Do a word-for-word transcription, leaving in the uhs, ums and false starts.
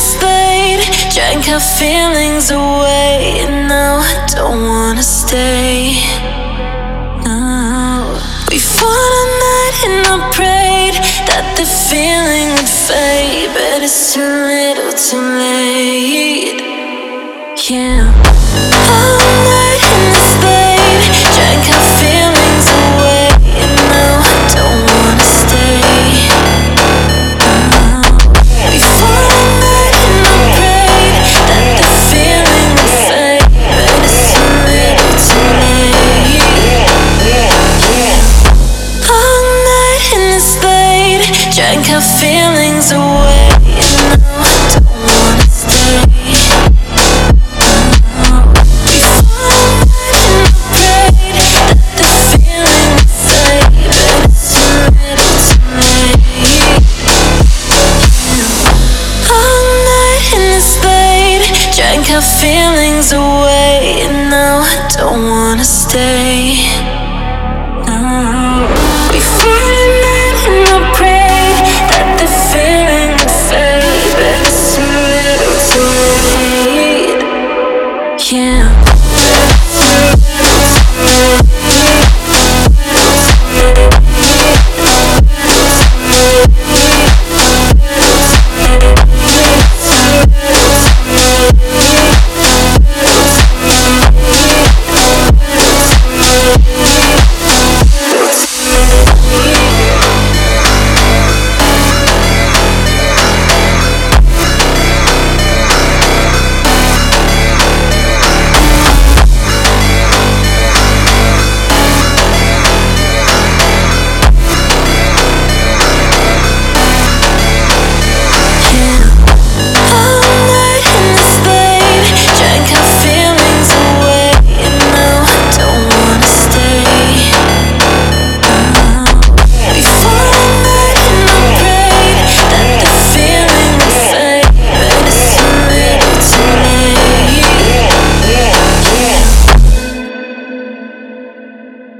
spade, drank our feelings away, and now I don't wanna stay. No, we fought all night and I prayed that the feeling would fade, but it's too little, too late. Yeah. All night in the spade, drank our feelings away, and now I don't wanna stay. We fought all night and I prayed that the feeling would fade, but it's too little, too late. All night in the spade, drank our feelings away, and now I don't wanna stay. Drank our feelings away, and now I don't wanna stay.